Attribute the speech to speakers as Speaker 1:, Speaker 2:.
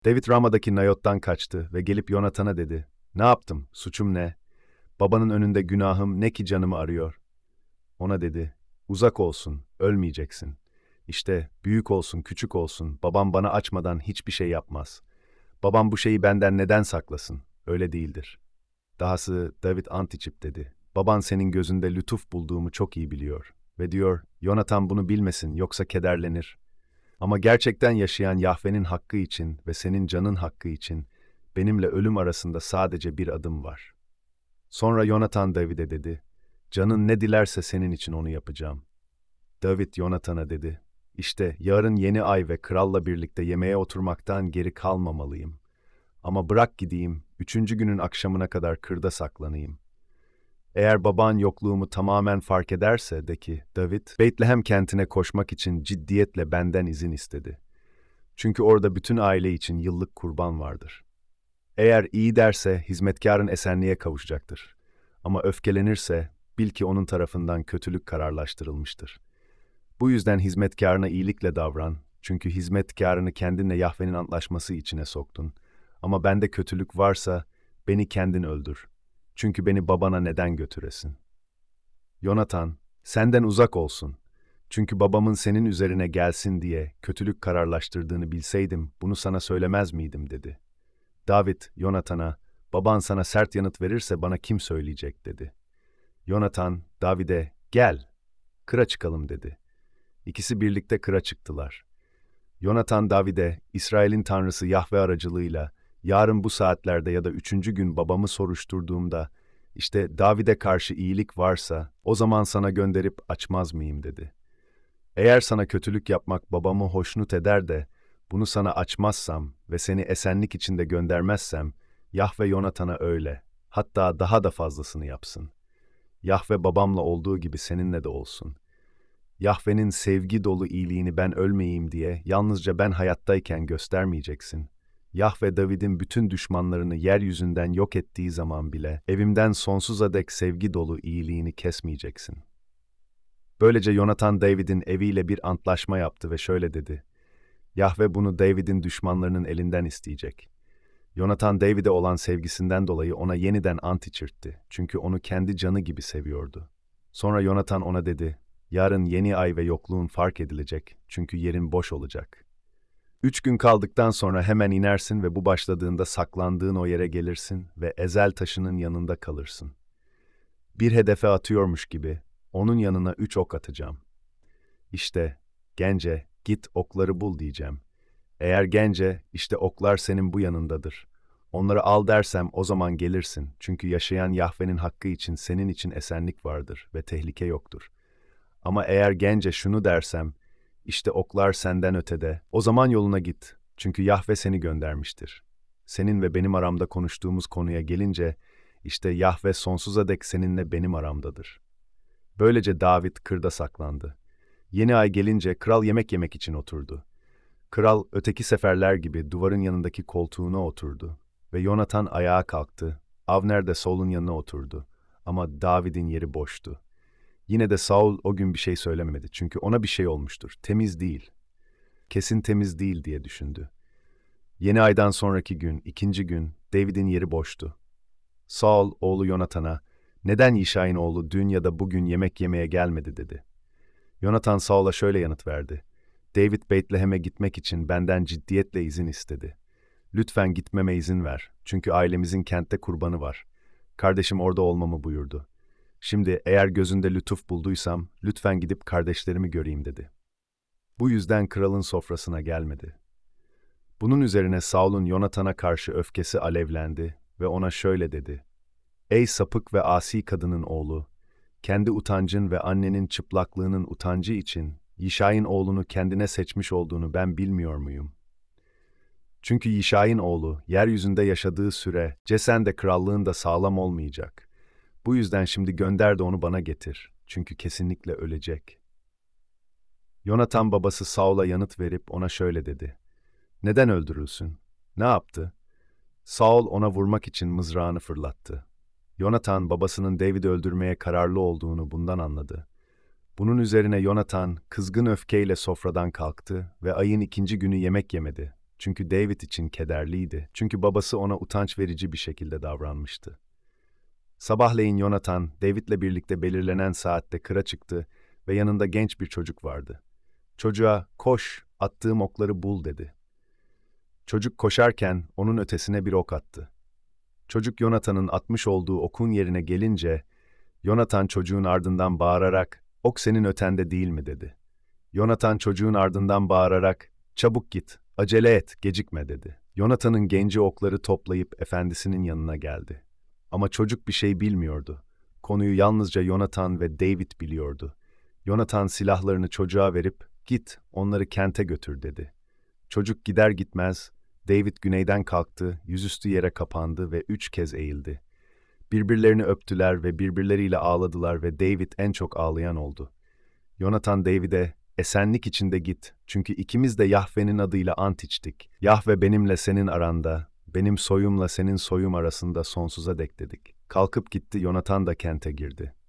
Speaker 1: David Rama'daki Nayot'tan kaçtı ve gelip Yonathan'a dedi. Ne yaptım? Suçum ne? Babanın önünde günahım ne ki canımı arıyor? Ona dedi. Uzak olsun, ölmeyeceksin. İşte büyük olsun, küçük olsun, babam bana açmadan hiçbir şey yapmaz. Babam bu şeyi benden neden saklasın? Öyle değildir. Dahası David ant içip dedi. Baban senin gözünde lütuf bulduğumu çok iyi biliyor. Ve diyor, Yonatan bunu bilmesin yoksa kederlenir. Ama gerçekten yaşayan Yahve'nin hakkı için ve senin canın hakkı için benimle ölüm arasında sadece bir adım var. Sonra Yonatan David'e dedi, canın ne dilerse senin için onu yapacağım. David Yonathan'a dedi, İşte yarın yeni ay ve kralla birlikte yemeğe oturmaktan geri kalmamalıyım. Ama bırak gideyim, 3. günün akşamına kadar kırda saklanayım. Eğer baban yokluğumu tamamen fark ederse de ki, David, Beytlehem kentine koşmak için ciddiyetle benden izin istedi. Çünkü orada bütün aile için yıllık kurban vardır. Eğer iyi derse hizmetkarın esenliğe kavuşacaktır. Ama öfkelenirse bil ki onun tarafından kötülük kararlaştırılmıştır. Bu yüzden hizmetkarına iyilikle davran. Çünkü hizmetkarını kendinle Yahve'nin antlaşması içine soktun. Ama bende kötülük varsa beni kendin öldür. Çünkü beni babana neden götüresin? Yonatan, senden uzak olsun. Çünkü babamın senin üzerine gelsin diye kötülük kararlaştırdığını bilseydim bunu sana söylemez miydim dedi. David, Yonatan'a, baban sana sert yanıt verirse bana kim söyleyecek dedi. Yonatan, David'e, gel, kıra çıkalım dedi. İkisi birlikte kıra çıktılar. Yonatan David'e, İsrail'in Tanrısı Yahve aracılığıyla, yarın bu saatlerde ya da 3. gün babamı soruşturduğumda, işte David'e karşı iyilik varsa, o zaman sana gönderip açmaz mıyım dedi. Eğer sana kötülük yapmak babamı hoşnut eder de, bunu sana açmazsam ve seni esenlik içinde göndermezsem, Yahve Yonatan'a öyle, hatta daha da fazlasını yapsın. Yahve babamla olduğu gibi seninle de olsun. Yahve'nin sevgi dolu iyiliğini ben ölmeyeyim diye yalnızca ben hayattayken göstermeyeceksin. Yahve David'in bütün düşmanlarını yeryüzünden yok ettiği zaman bile evimden sonsuza dek sevgi dolu iyiliğini kesmeyeceksin. Böylece Yonatan David'in eviyle bir antlaşma yaptı ve şöyle dedi. Yahve bunu David'in düşmanlarının elinden isteyecek. Yonatan David'e olan sevgisinden dolayı ona yeniden ant içirtti. Çünkü onu kendi canı gibi seviyordu. Sonra Yonatan ona dedi, yarın yeni ay ve yokluğun fark edilecek çünkü yerin boş olacak. 3 gün kaldıktan sonra hemen inersin ve bu başladığında saklandığın o yere gelirsin ve ezel taşının yanında kalırsın. Bir hedefe atıyormuş gibi onun yanına 3 ok atacağım. İşte, gence, git okları bul diyeceğim. Eğer gence, işte oklar senin bu yanındadır. Onları al dersem o zaman gelirsin. Çünkü yaşayan Yahve'nin hakkı için senin için esenlik vardır ve tehlike yoktur. Ama eğer gence şunu dersem, işte oklar senden ötede, o zaman yoluna git. Çünkü Yahve seni göndermiştir. Senin ve benim aramda konuştuğumuz konuya gelince, işte Yahve sonsuza dek seninle benim aramdadır. Böylece David kırda saklandı. Yeni ay gelince kral yemek yemek için oturdu. Kral öteki seferler gibi duvarın yanındaki koltuğuna oturdu ve Yonatan ayağa kalktı. Avner de Saul'un yanına oturdu ama David'in yeri boştu. Yine de Saul o gün bir şey söylemedi çünkü ona bir şey olmuştur. Temiz değil. Kesin temiz değil diye düşündü. Yeni aydan sonraki gün, 2. gün, David'in yeri boştu. Saul oğlu Yonatan'a, neden Yişay'ın oğlu dün ya da bugün yemek yemeye gelmedi dedi. Yonatan Saul'a şöyle yanıt verdi. David Beytlehem'e gitmek için benden ciddiyetle izin istedi. Lütfen gitmeme izin ver. Çünkü ailemizin kentte kurbanı var. Kardeşim orada olmamı buyurdu. Şimdi eğer gözünde lütuf bulduysam lütfen gidip kardeşlerimi göreyim dedi. Bu yüzden kralın sofrasına gelmedi. Bunun üzerine Saul'un Yonatan'a karşı öfkesi alevlendi ve ona şöyle dedi. Ey sapık ve asi kadının oğlu! Kendi utancın ve annenin çıplaklığının utancı için Yişay'ın oğlunu kendine seçmiş olduğunu ben bilmiyor muyum? Çünkü Yişay'ın oğlu yeryüzünde yaşadığı süre cesen de krallığın da sağlam olmayacak. Bu yüzden şimdi gönder de onu bana getir. Çünkü kesinlikle ölecek. Yonatan babası Saul'a yanıt verip ona şöyle dedi. Neden öldürülsün? Ne yaptı? Saul ona vurmak için mızrağını fırlattı. Yonatan babasının David'i öldürmeye kararlı olduğunu bundan anladı. Bunun üzerine Yonatan kızgın öfkeyle sofradan kalktı ve ayın 2. günü yemek yemedi. Çünkü David için kederliydi. Çünkü babası ona utanç verici bir şekilde davranmıştı. Sabahleyin Yonatan, David'le birlikte belirlenen saatte kıra çıktı ve yanında genç bir çocuk vardı. Çocuğa, "Koş, attığım okları bul," dedi. Çocuk koşarken onun ötesine bir ok attı. Çocuk Yonatan'ın atmış olduğu okun yerine gelince, Yonatan çocuğun ardından bağırarak, "Ok senin ötende değil mi?" dedi. Yonatan çocuğun ardından bağırarak, "Çabuk git, acele et, gecikme," dedi. Yonatan'ın genci okları toplayıp efendisinin yanına geldi. Ama çocuk bir şey bilmiyordu. Konuyu yalnızca Yonatan ve David biliyordu. Yonatan silahlarını çocuğa verip, "Git, onları kente götür," dedi. Çocuk gider gitmez, David güneyden kalktı, yüzüstü yere kapandı ve 3 kez eğildi. Birbirlerini öptüler ve birbirleriyle ağladılar ve David en çok ağlayan oldu. Yonatan David'e, "Esenlik içinde git, çünkü ikimiz de Yahve'nin adıyla ant içtik. Yahve benimle senin aranda, benim soyumla senin soyum arasında sonsuza dek," dedik. Kalkıp gitti, Yonatan da kente girdi.